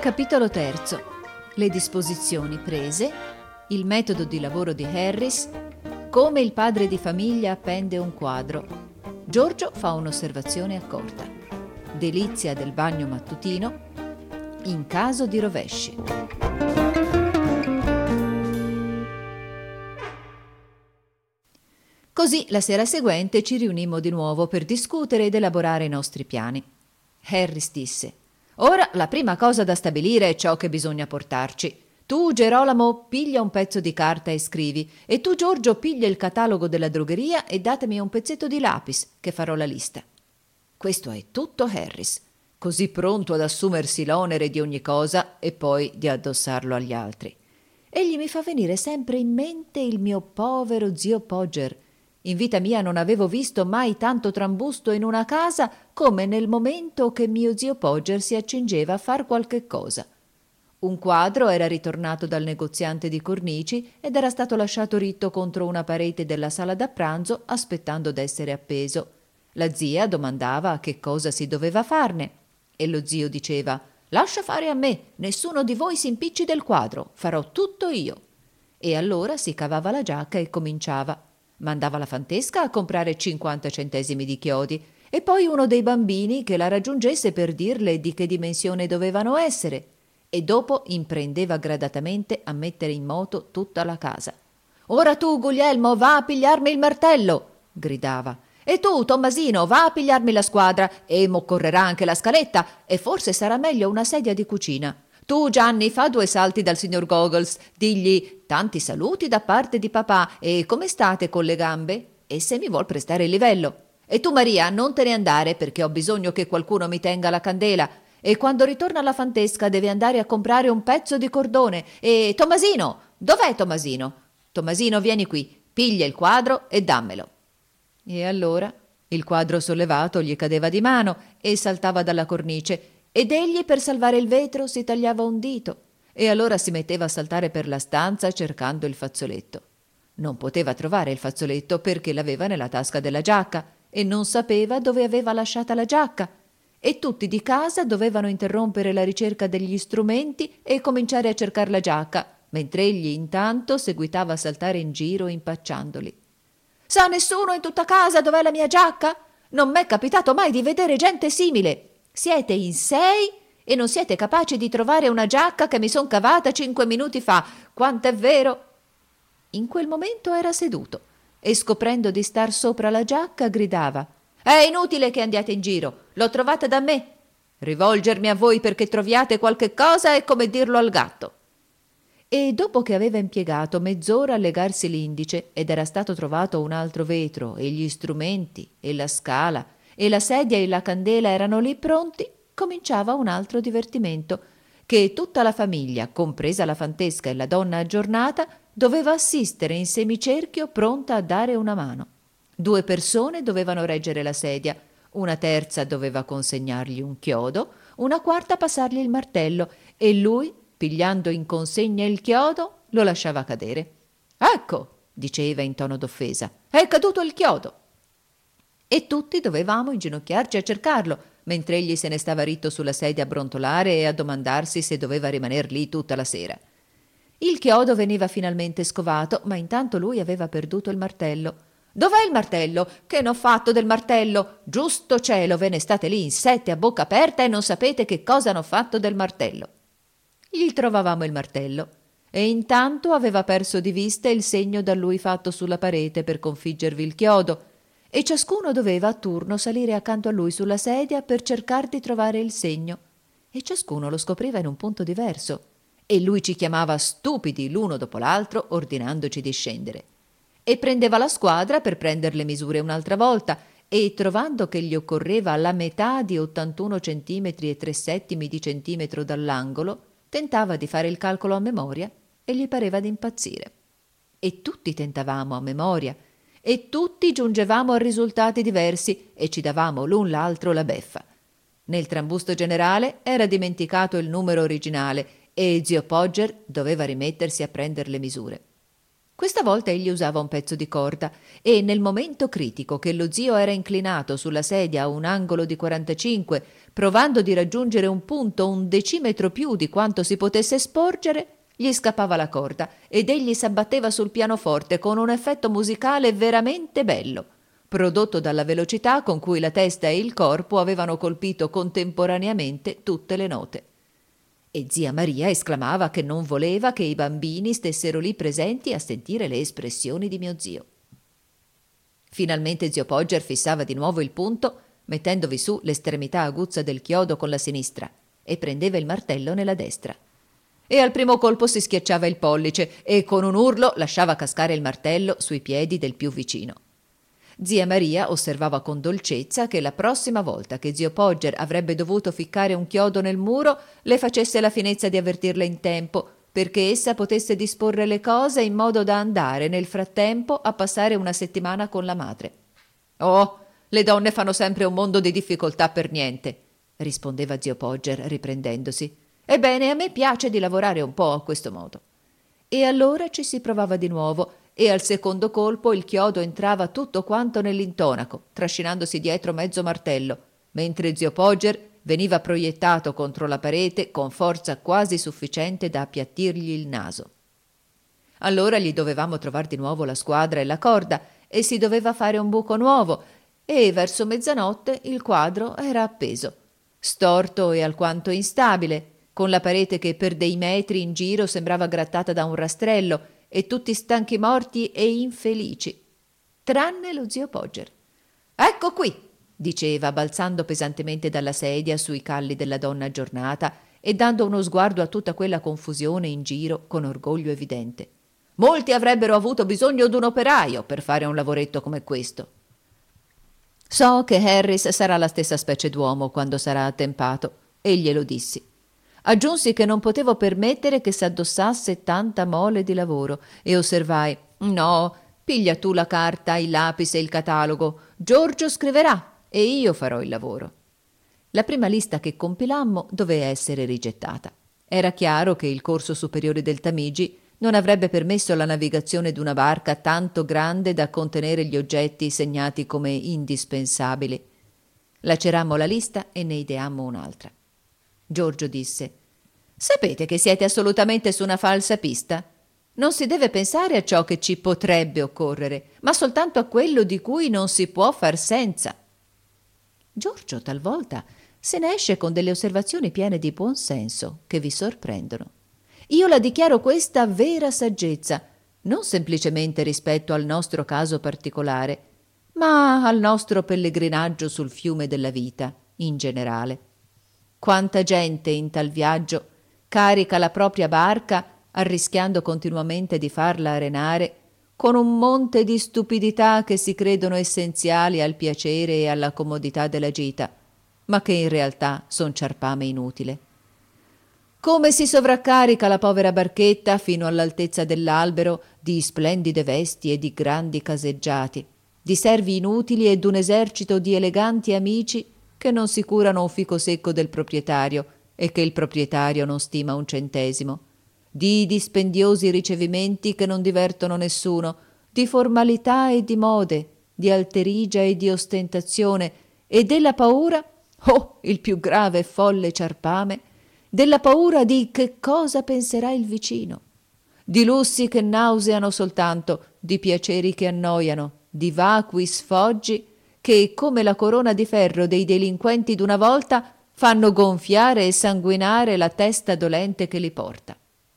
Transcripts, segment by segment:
Capitolo terzo. Le disposizioni prese, il metodo di lavoro di Harris, come il padre di famiglia appende un quadro. Giorgio fa un'osservazione accorta. Delizia del bagno mattutino, in caso di rovesci. Così la sera seguente ci riunimmo di nuovo per discutere ed elaborare i nostri piani. Harris disse: «Ora la prima cosa da stabilire è ciò che bisogna portarci. Tu, Gerolamo, piglia un pezzo di carta e scrivi, e tu, Giorgio, piglia il catalogo della drogheria e datemi un pezzetto di lapis, che farò la lista». Questo è tutto Harris, così pronto ad assumersi l'onere di ogni cosa e poi di addossarlo agli altri. Egli mi fa venire sempre in mente il mio povero zio Podger. In vita mia non avevo visto mai tanto trambusto in una casa come nel momento che mio zio Podger si accingeva a far qualche cosa. Un quadro era ritornato dal negoziante di cornici ed era stato lasciato ritto contro una parete della sala da pranzo aspettando d'essere appeso. La zia domandava che cosa si doveva farne e lo zio diceva: «Lascia fare a me, nessuno di voi si impicci del quadro, farò tutto io». E allora si cavava la giacca e cominciava. Mandava la fantesca a comprare 50 centesimi di chiodi e poi uno dei bambini che la raggiungesse per dirle di che dimensione dovevano essere, e dopo imprendeva gradatamente a mettere in moto tutta la casa. «Ora tu, Guglielmo, va a pigliarmi il martello!» gridava. «E tu, Tommasino, va a pigliarmi la squadra, e m'occorrerà anche la scaletta, e forse sarà meglio una sedia di cucina. Tu, Gianni, fa 2 salti dal signor Goggles, digli: tanti saluti da parte di papà, e come state con le gambe? E se mi vuol prestare il livello. E tu, Maria, non te ne andare, perché ho bisogno che qualcuno mi tenga la candela, e quando ritorna la fantesca deve andare a comprare un pezzo di cordone. E Tommasino, dov'è Tommasino? Tommasino, vieni qui, piglia il quadro e dammelo». E allora il quadro sollevato gli cadeva di mano e saltava dalla cornice, ed egli per salvare il vetro si tagliava un dito, e allora si metteva a saltare per la stanza cercando il fazzoletto. Non poteva trovare il fazzoletto perché l'aveva nella tasca della giacca e non sapeva dove aveva lasciata la giacca, e tutti di casa dovevano interrompere la ricerca degli strumenti e cominciare a cercar la giacca, mentre egli intanto seguitava a saltare in giro impacciandoli. «Sa nessuno in tutta casa dov'è la mia giacca? Non m'è capitato mai di vedere gente simile. Siete in 6 e non siete capaci di trovare una giacca che mi son cavata 5 minuti fa. Quant'è vero?» In quel momento era seduto e, scoprendo di star sopra la giacca, gridava: «È inutile che andiate in giro, l'ho trovata da me. Rivolgermi a voi perché troviate qualche cosa è come dirlo al gatto». E dopo che aveva impiegato mezz'ora a legarsi l'indice ed era stato trovato un altro vetro e gli strumenti e la scala e la sedia e la candela erano lì pronti, cominciava un altro divertimento, che tutta la famiglia, compresa la fantesca e la donna aggiornata, doveva assistere in semicerchio pronta a dare una mano. 2 persone dovevano reggere la sedia, una terza doveva consegnargli un chiodo, una quarta passargli il martello, e lui, pigliando in consegna il chiodo, lo lasciava cadere. «Ecco», diceva in tono d'offesa, «è caduto il chiodo». E tutti dovevamo inginocchiarci a cercarlo, mentre egli se ne stava ritto sulla sedia a brontolare e a domandarsi se doveva rimaner lì tutta la sera. Il chiodo veniva finalmente scovato, ma intanto lui aveva perduto il martello. «Dov'è il martello? Che n'ho fatto del martello? Giusto cielo, ve ne state lì in 7 a bocca aperta e non sapete che cosa n'ho fatto del martello». Gli trovavamo il martello, e intanto aveva perso di vista il segno da lui fatto sulla parete per configgervi il chiodo, e ciascuno doveva a turno salire accanto a lui sulla sedia per cercar di trovare il segno, e ciascuno lo scopriva in un punto diverso, e lui ci chiamava stupidi l'uno dopo l'altro, ordinandoci di scendere. E prendeva la squadra per prender le misure un'altra volta, e trovando che gli occorreva la metà di 81 centimetri e 3/7 di centimetro dall'angolo, tentava di fare il calcolo a memoria e gli pareva di impazzire. E tutti tentavamo a memoria, e tutti giungevamo a risultati diversi e ci davamo l'un l'altro la beffa. Nel trambusto generale era dimenticato il numero originale e zio Podger doveva rimettersi a prender le misure. Questa volta egli usava un pezzo di corda e nel momento critico che lo zio era inclinato sulla sedia a un angolo di 45, provando di raggiungere un punto un decimetro più di quanto si potesse sporgere, gli scappava la corda ed egli s'abbatteva sul pianoforte con un effetto musicale veramente bello, prodotto dalla velocità con cui la testa e il corpo avevano colpito contemporaneamente tutte le note. E zia Maria esclamava che non voleva che i bambini stessero lì presenti a sentire le espressioni di mio zio. Finalmente zio Pogger fissava di nuovo il punto, mettendovi su l'estremità aguzza del chiodo con la sinistra e prendeva il martello nella destra. E al primo colpo si schiacciava il pollice e con un urlo lasciava cascare il martello sui piedi del più vicino. Zia Maria osservava con dolcezza che la prossima volta che zio Pogger avrebbe dovuto ficcare un chiodo nel muro le facesse la finezza di avvertirla in tempo, perché essa potesse disporre le cose in modo da andare nel frattempo a passare una settimana con la madre. «Oh, le donne fanno sempre un mondo di difficoltà per niente», rispondeva zio Pogger riprendendosi. «Ebbene, a me piace di lavorare un po' a questo modo». E allora ci si provava di nuovo, e al secondo colpo il chiodo entrava tutto quanto nell'intonaco, trascinandosi dietro mezzo martello, mentre zio Pogger veniva proiettato contro la parete con forza quasi sufficiente da appiattirgli il naso. Allora gli dovevamo trovar di nuovo la squadra e la corda, e si doveva fare un buco nuovo, e verso mezzanotte il quadro era appeso, storto e alquanto instabile, con la parete che per dei metri in giro sembrava grattata da un rastrello, e tutti stanchi morti e infelici, tranne lo zio Pogger. «Ecco qui», diceva, balzando pesantemente dalla sedia sui calli della donna aggiornata e dando uno sguardo a tutta quella confusione in giro con orgoglio evidente. «Molti avrebbero avuto bisogno d'un operaio per fare un lavoretto come questo». «So che Harris sarà la stessa specie d'uomo quando sarà attempato», e glielo dissi. Aggiunsi che non potevo permettere che s'addossasse tanta mole di lavoro e osservai: «No, piglia tu la carta, il lapis e il catalogo. Giorgio scriverà e io farò il lavoro». La prima lista che compilammo doveva essere rigettata. Era chiaro che il corso superiore del Tamigi non avrebbe permesso la navigazione d'una barca tanto grande da contenere gli oggetti segnati come indispensabili. Lacerammo la lista e ne ideammo un'altra. Giorgio disse: «Sapete che siete assolutamente su una falsa pista? Non si deve pensare a ciò che ci potrebbe occorrere, ma soltanto a quello di cui non si può far senza». Giorgio talvolta se ne esce con delle osservazioni piene di buon senso che vi sorprendono. Io la dichiaro questa vera saggezza, non semplicemente rispetto al nostro caso particolare, ma al nostro pellegrinaggio sul fiume della vita in generale. Quanta gente in tal viaggio carica la propria barca arrischiando continuamente di farla arenare con un monte di stupidità che si credono essenziali al piacere e alla comodità della gita, ma che in realtà son ciarpame inutile. Come si sovraccarica la povera barchetta fino all'altezza dell'albero di splendide vesti e di grandi caseggiati, di servi inutili e d'un esercito di eleganti amici che non si curano un fico secco del proprietario e che il proprietario non stima un centesimo, di dispendiosi ricevimenti che non divertono nessuno, di formalità e di mode, di alterigia e di ostentazione, e della paura, oh, il più grave e folle ciarpame, della paura di che cosa penserà il vicino, di lussi che nauseano soltanto, di piaceri che annoiano, di vacui sfoggi che, come la corona di ferro dei delinquenti d'una volta, fanno gonfiare e sanguinare la testa dolente che li porta.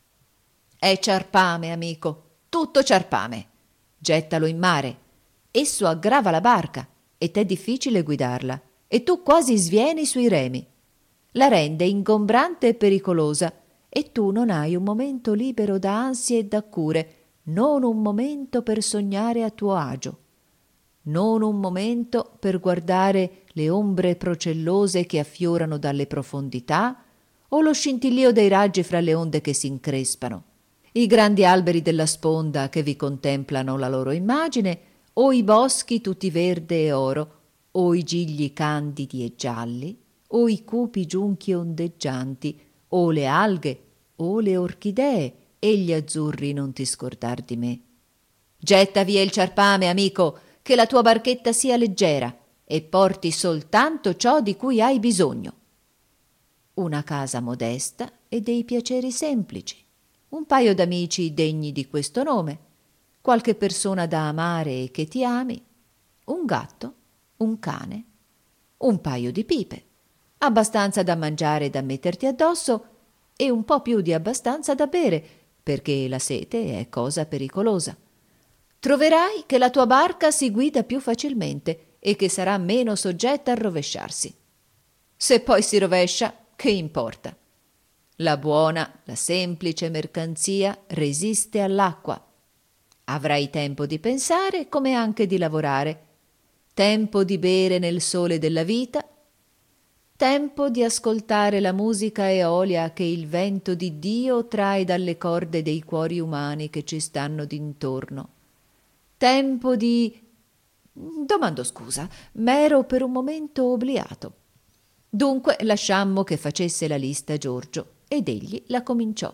È ciarpame, amico, tutto ciarpame. Gettalo in mare. Esso aggrava la barca e t'è difficile guidarla, e tu quasi svieni sui remi. La rende ingombrante e pericolosa, e tu non hai un momento libero da ansie e da cure, non un momento per sognare a tuo agio. Non un momento per guardare le ombre procellose che affiorano dalle profondità o lo scintillio dei raggi fra le onde che si increspano, i grandi alberi della sponda che vi contemplano la loro immagine, o i boschi tutti verde e oro, o i gigli candidi e gialli, o i cupi giunchi ondeggianti, o le alghe, o le orchidee, e gli azzurri non ti scordar di me. Getta via il ciarpame, amico, che la tua barchetta sia leggera e porti soltanto ciò di cui hai bisogno. Una casa modesta e dei piaceri semplici, un paio d'amici degni di questo nome, qualche persona da amare e che ti ami, un gatto, un cane, un paio di pipe, abbastanza da mangiare e da metterti addosso e un po' più di abbastanza da bere, perché la sete è cosa pericolosa. Troverai che la tua barca si guida più facilmente e che sarà meno soggetta a rovesciarsi. Se poi si rovescia, che importa? La buona, la semplice mercanzia resiste all'acqua. Avrai tempo di pensare come anche di lavorare, tempo di bere nel sole della vita, tempo di ascoltare la musica eolia che il vento di Dio trae dalle corde dei cuori umani che ci stanno d'intorno, tempo di... Domando scusa, m'ero per un momento obliato. Dunque lasciammo che facesse la lista Giorgio ed egli la cominciò.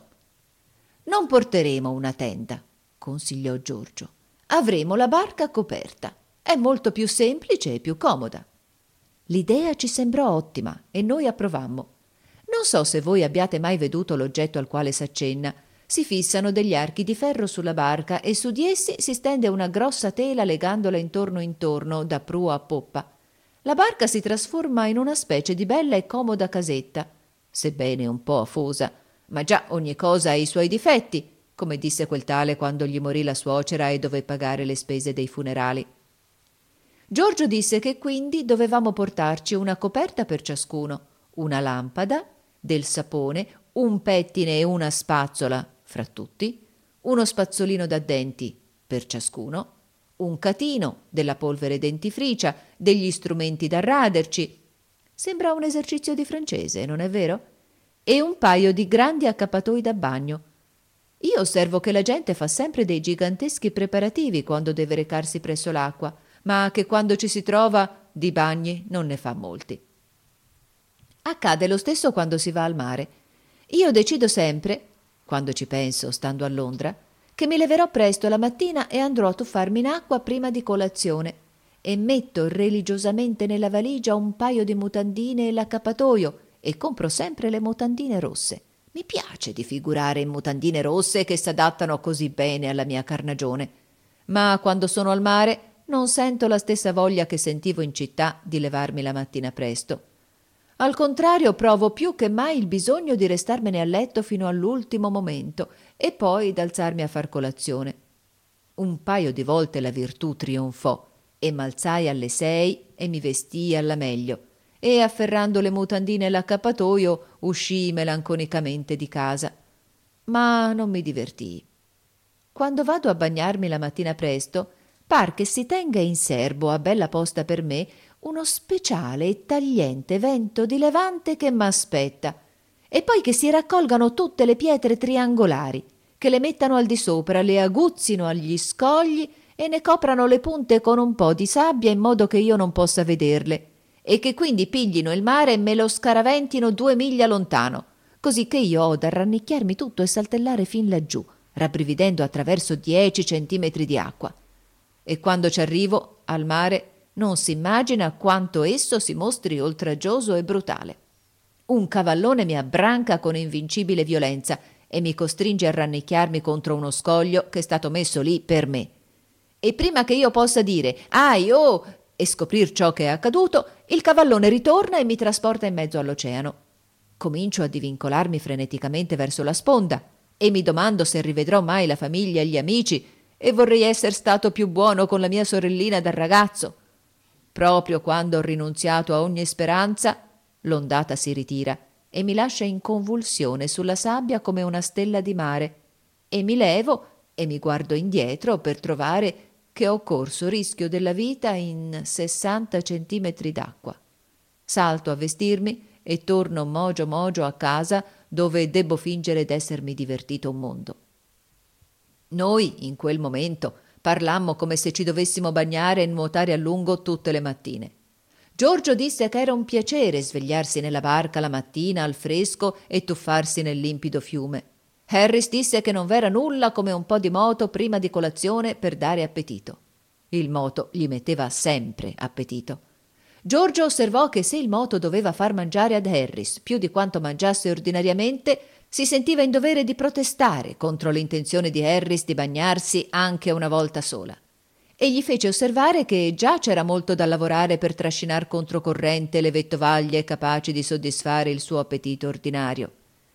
Non porteremo una tenda, consigliò Giorgio. Avremo la barca coperta. È molto più semplice e più comoda. L'idea ci sembrò ottima e noi approvammo. Non so se voi abbiate mai veduto l'oggetto al quale s'accenna. Si fissano degli archi di ferro sulla barca e su di essi si stende una grossa tela legandola intorno da prua a poppa. La barca si trasforma in una specie di bella e comoda casetta, sebbene un po' afosa, ma già ogni cosa ha i suoi difetti, come disse quel tale quando gli morì la suocera e dové pagare le spese dei funerali. Giorgio disse che quindi dovevamo portarci una coperta per ciascuno, una lampada, del sapone, un pettine e una spazzola fra tutti, uno spazzolino da denti per ciascuno, un catino, della polvere dentifricia, degli strumenti da raderci. Sembra un esercizio di francese, non è vero? E un paio di grandi accappatoi da bagno. Io osservo che la gente fa sempre dei giganteschi preparativi quando deve recarsi presso l'acqua, ma che quando ci si trova di bagni non ne fa molti. Accade lo stesso quando si va al mare. Io decido sempre, quando ci penso stando a Londra, che mi leverò presto la mattina e andrò a tuffarmi in acqua prima di colazione e metto religiosamente nella valigia un paio di mutandine e l'accappatoio e compro sempre le mutandine rosse. Mi piace di figurare in mutandine rosse che s'adattano così bene alla mia carnagione, ma quando sono al mare non sento la stessa voglia che sentivo in città di levarmi la mattina presto. Al contrario, provo più che mai il bisogno di restarmene a letto fino all'ultimo momento e poi d'alzarmi a far colazione. Un paio di volte la virtù trionfò e m'alzai alle 6 e mi vestii alla meglio e, afferrando le mutandine e l'accappatoio, uscii melanconicamente di casa. Ma non mi divertii. Quando vado a bagnarmi la mattina presto, par che si tenga in serbo a bella posta per me uno speciale e tagliente vento di levante che m'aspetta, e poi che si raccolgano tutte le pietre triangolari, che le mettano al di sopra, le aguzzino agli scogli e ne coprano le punte con un po' di sabbia in modo che io non possa vederle, e che quindi piglino il mare e me lo scaraventino 2 miglia lontano, così che io ho da rannicchiarmi tutto e saltellare fin laggiù, rabbrividendo attraverso 10 centimetri di acqua. E quando ci arrivo al mare non si immagina quanto esso si mostri oltraggioso e brutale. Un cavallone mi abbranca con invincibile violenza e mi costringe a rannicchiarmi contro uno scoglio che è stato messo lì per me. E prima che io possa dire «Ai, oh!» e scoprir ciò che è accaduto, il cavallone ritorna e mi trasporta in mezzo all'oceano. Comincio a divincolarmi freneticamente verso la sponda e mi domando se rivedrò mai la famiglia e gli amici, e vorrei essere stato più buono con la mia sorellina da ragazzo. Proprio quando ho rinunziato a ogni speranza, l'ondata si ritira e mi lascia in convulsione sulla sabbia come una stella di mare, e mi levo e mi guardo indietro per trovare che ho corso rischio della vita in 60 centimetri d'acqua. Salto a vestirmi e torno mogio mogio a casa, dove debbo fingere d'essermi divertito un mondo. Noi, in quel momento, parlammo come se ci dovessimo bagnare e nuotare a lungo tutte le mattine. Giorgio disse che era un piacere svegliarsi nella barca la mattina al fresco e tuffarsi nel limpido fiume. Harris disse che non v'era nulla come un po' di moto prima di colazione per dare appetito. Il moto gli metteva sempre appetito. Giorgio osservò che se il moto doveva far mangiare ad Harris più di quanto mangiasse ordinariamente, si sentiva in dovere di protestare contro l'intenzione di Harris di bagnarsi anche una volta sola. E gli fece osservare che già c'era molto da lavorare per trascinar controcorrente le vettovaglie capaci di soddisfare il suo appetito ordinario.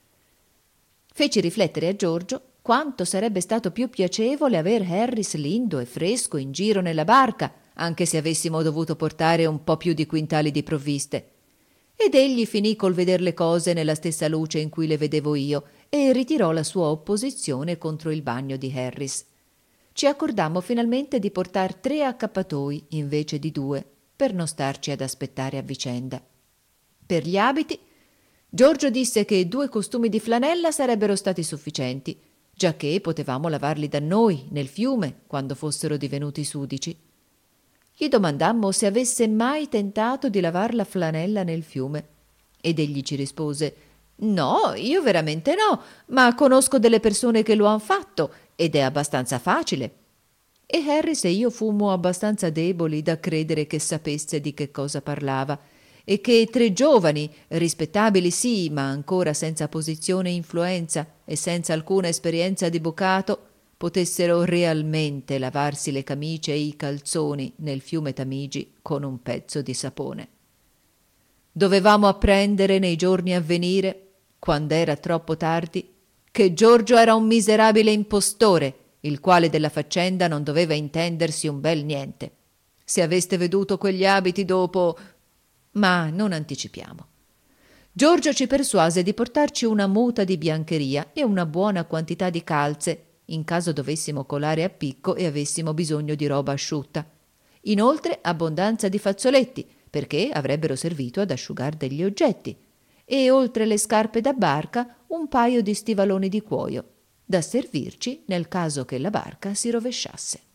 Feci riflettere a Giorgio quanto sarebbe stato più piacevole aver Harris lindo e fresco in giro nella barca, anche se avessimo dovuto portare un po' più di quintali di provviste. Ed egli finì col veder le cose nella stessa luce in cui le vedevo io e ritirò la sua opposizione contro il bagno di Harris. Ci accordammo finalmente di portar 3 accappatoi invece di 2, per non starci ad aspettare a vicenda. Per gli abiti, Giorgio disse che 2 costumi di flanella sarebbero stati sufficienti, giacché potevamo lavarli da noi, nel fiume, quando fossero divenuti sudici. Gli domandammo se avesse mai tentato di lavar la flanella nel fiume, ed egli ci rispose: «No, io veramente no, ma conosco delle persone che lo han fatto, ed è abbastanza facile». E Harris e io fummo abbastanza deboli da credere che sapesse di che cosa parlava, e che 3 giovani, rispettabili sì, ma ancora senza posizione e influenza e senza alcuna esperienza di bucato, potessero realmente lavarsi le camicie e i calzoni nel fiume Tamigi con un pezzo di sapone. Dovevamo apprendere nei giorni a venire, quando era troppo tardi, che Giorgio era un miserabile impostore, il quale della faccenda non doveva intendersi un bel niente. Se aveste veduto quegli abiti dopo... Ma non anticipiamo. Giorgio ci persuase di portarci una muta di biancheria e una buona quantità di calze, in caso dovessimo colare a picco e avessimo bisogno di roba asciutta. Inoltre abbondanza di fazzoletti, perché avrebbero servito ad asciugar degli oggetti, e oltre le scarpe da barca un paio di stivaloni di cuoio, da servirci nel caso che la barca si rovesciasse.